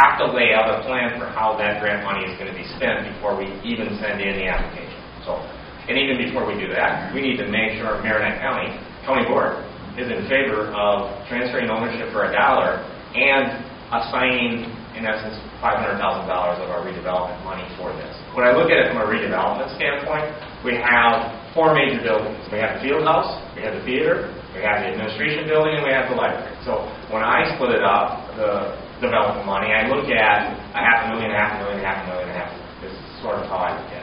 have to lay out a plan for how that grant money is going to be spent before we even send in the application. So, and even before we do that, we need to make sure Marinette County Board is in favor of transferring ownership for $1 and assigning, in essence, $500,000 of our redevelopment money for this. When I look at it from a redevelopment standpoint, we have 4 major buildings. We have the field house, we have the theater, we have the administration building, and we have the library. So when I split it up, the development money, I look at $500,000, $500,000, $500,000. This is sort of how I look at it.